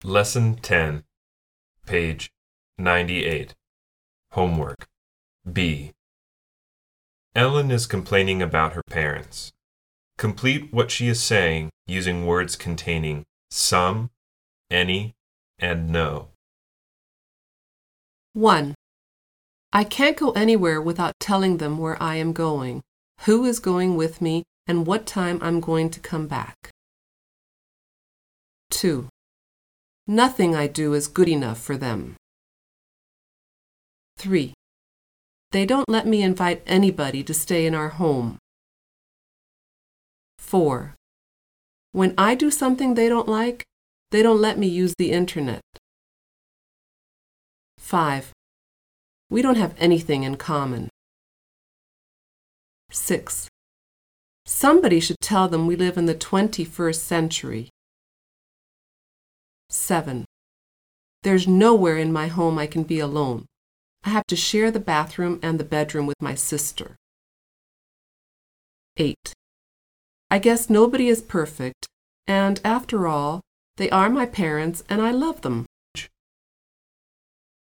Lesson 10, page 98. Homework. B. Ellen is complaining about her parents. Complete what she is saying using words containing some, any, and no. 1. I can't go anywhere without telling them where I am going, who is going with me, and what time I'm going to come back. 2. Nothing I do is good enough for them. 3. They don't let me invite anybody to stay in our home. 4. When I do something they don't like, they don't let me use the internet. 5. We don't have anything in common. 6. Somebody should tell them we live in the 21st century. 7. There's nowhere in my home I can be alone. I have to share the bathroom and the bedroom with my sister. 8. I guess nobody is perfect, and after all, they are my parents and I love them.